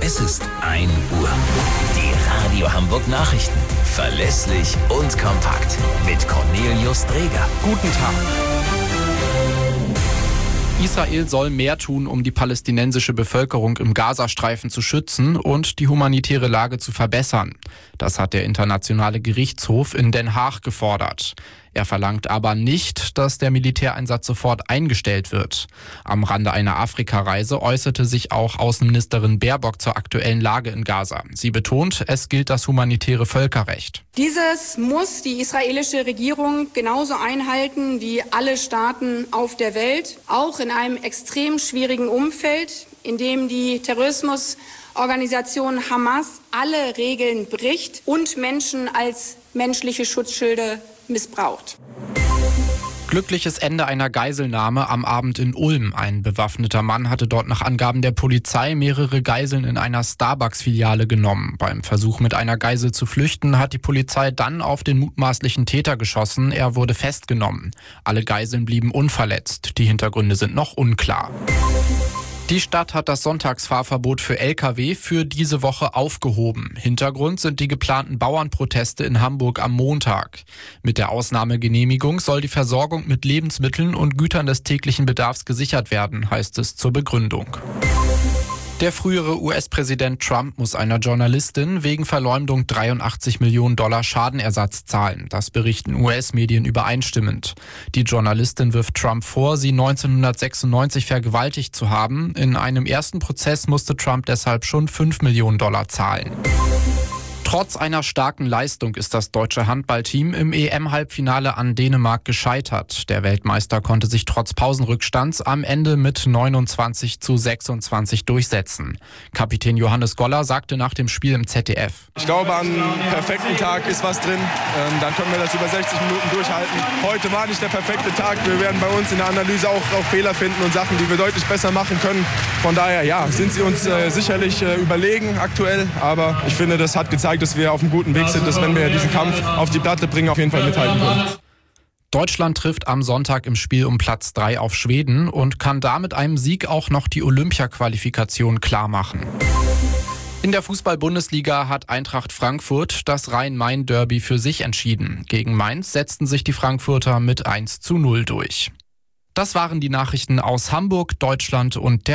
Es ist 1 Uhr. Die Radio Hamburg Nachrichten. Verlässlich und kompakt. Mit Cornelius Dreger. Guten Tag. Israel soll mehr tun, um die palästinensische Bevölkerung im Gazastreifen zu schützen und die humanitäre Lage zu verbessern. Das hat der Internationale Gerichtshof in Den Haag gefordert. Er verlangt aber nicht, dass der Militäreinsatz sofort eingestellt wird. Am Rande einer Afrikareise äußerte sich auch Außenministerin Baerbock zur aktuellen Lage in Gaza. Sie betont, es gilt das humanitäre Völkerrecht. Dieses muss die israelische Regierung genauso einhalten wie alle Staaten auf der Welt, auch in einem extrem schwierigen Umfeld, in dem die Terrorismusorganisation Hamas alle Regeln bricht und Menschen als menschliche Schutzschilde missbraucht. Glückliches Ende einer Geiselnahme am Abend in Ulm. Ein bewaffneter Mann hatte dort nach Angaben der Polizei mehrere Geiseln in einer Starbucks-Filiale genommen. Beim Versuch, mit einer Geisel zu flüchten, hat die Polizei dann auf den mutmaßlichen Täter geschossen. Er wurde festgenommen. Alle Geiseln blieben unverletzt. Die Hintergründe sind noch unklar. Die Stadt hat das Sonntagsfahrverbot für Lkw für diese Woche aufgehoben. Hintergrund sind die geplanten Bauernproteste in Hamburg am Montag. Mit der Ausnahmegenehmigung soll die Versorgung mit Lebensmitteln und Gütern des täglichen Bedarfs gesichert werden, heißt es zur Begründung. Der frühere US-Präsident Trump muss einer Journalistin wegen Verleumdung $83 Millionen Schadenersatz zahlen. Das berichten US-Medien übereinstimmend. Die Journalistin wirft Trump vor, sie 1996 vergewaltigt zu haben. In einem ersten Prozess musste Trump deshalb schon $5 Millionen zahlen. Trotz einer starken Leistung ist das deutsche Handballteam im EM-Halbfinale an Dänemark gescheitert. Der Weltmeister konnte sich trotz Pausenrückstands am Ende mit 29:26 durchsetzen. Kapitän Johannes Goller sagte nach dem Spiel im ZDF: Ich glaube, an einem perfekten Tag ist was drin. Dann können wir das über 60 Minuten durchhalten. Heute war nicht der perfekte Tag. Wir werden bei uns in der Analyse auch Fehler finden und Sachen, die wir deutlich besser machen können. Von daher, ja, sind sie uns sicherlich überlegen aktuell. Aber ich finde, das hat gezeigt, dass wir auf einem guten Weg sind, dass wenn wir diesen Kampf auf die Platte bringen, auf jeden Fall mithalten können. Deutschland trifft am Sonntag im Spiel um Platz 3 auf Schweden und kann da mit einem Sieg auch noch die Olympia-Qualifikation klarmachen. In der Fußball-Bundesliga hat Eintracht Frankfurt das Rhein-Main-Derby für sich entschieden. Gegen Mainz setzten sich die Frankfurter mit 1:0 durch. Das waren die Nachrichten aus Hamburg, Deutschland und der